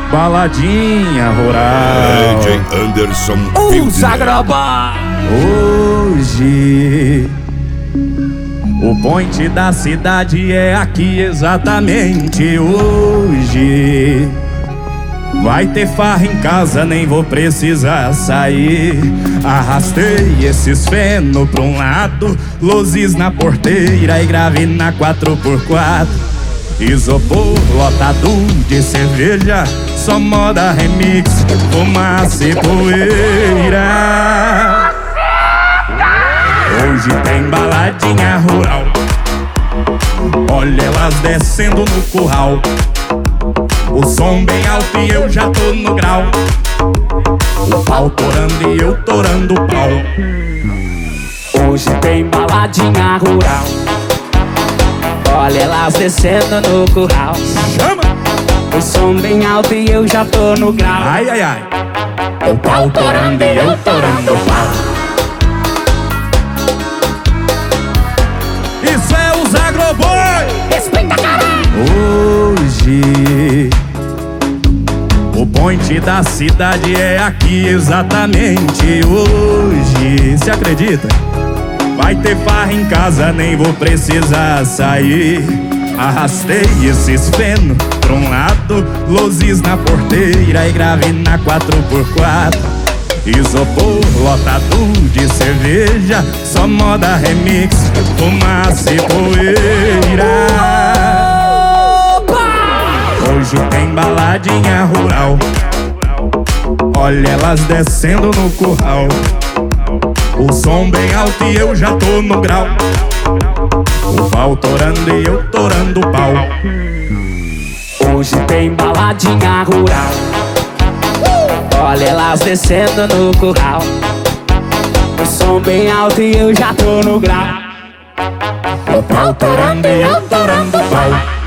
baladinha rural. DJ Anderson Os Agroboy. Hoje o point da cidade é aqui exatamente hoje. Vai ter farra em casa, nem vou precisar sair. Arrastei esses feno pra um lado, luzes na porteira e grave na 4x4. Isopor lotado de cerveja, só moda remix, fumaça e poeira. Hoje tem baladinha rural, olha elas descendo no curral. O som bem alto e eu já tô no grau. O pau torando e eu torando o pau. Hoje tem baladinha rural, olha elas descendo no curral. Chama! O som bem alto e eu já tô no grau. Ai, ai, ai. O pau torando e eu torando o pau. Isso é os Agroboy! Respeita, caralho! Hoje o point da cidade é aqui exatamente hoje. Se acredita? Vai ter farra em casa, nem vou precisar sair. Arrastei esses feno pra um lado, luzes na porteira e grave na 4x4. Isopor lotado de cerveja, só moda remix, fumaça e poeira. Hoje tem baladinha rural, olha elas descendo no curral. O som bem alto e eu já tô no grau. O pau torando e eu torando o pau. Hoje tem baladinha rural, olha elas descendo no curral. O som bem alto e eu já tô no grau. O pau torando e eu torando o pau.